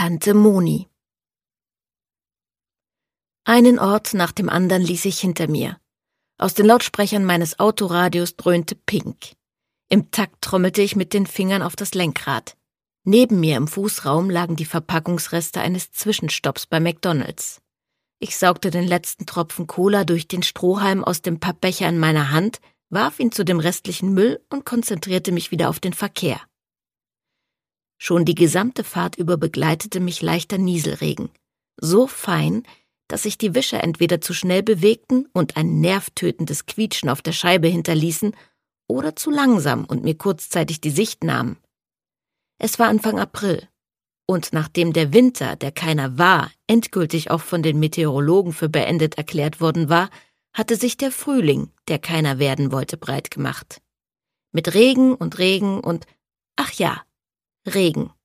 Tante Moni. Einen Ort nach dem anderen ließ ich hinter mir. Aus den Lautsprechern meines Autoradios dröhnte Pink. Im Takt trommelte ich mit den Fingern auf das Lenkrad. Neben mir im Fußraum lagen die Verpackungsreste eines Zwischenstopps bei McDonald's. Ich saugte den letzten Tropfen Cola durch den Strohhalm aus dem Pappbecher in meiner Hand, warf ihn zu dem restlichen Müll und konzentrierte mich wieder auf den Verkehr. Schon die gesamte Fahrt über begleitete mich leichter Nieselregen. So fein, dass sich die Wischer entweder zu schnell bewegten und ein nervtötendes Quietschen auf der Scheibe hinterließen oder zu langsam und mir kurzzeitig die Sicht nahmen. Es war Anfang April und nachdem der Winter, der keiner war, endgültig auch von den Meteorologen für beendet erklärt worden war, hatte sich der Frühling, der keiner werden wollte, breit gemacht. Mit Regen und ach ja, Regen.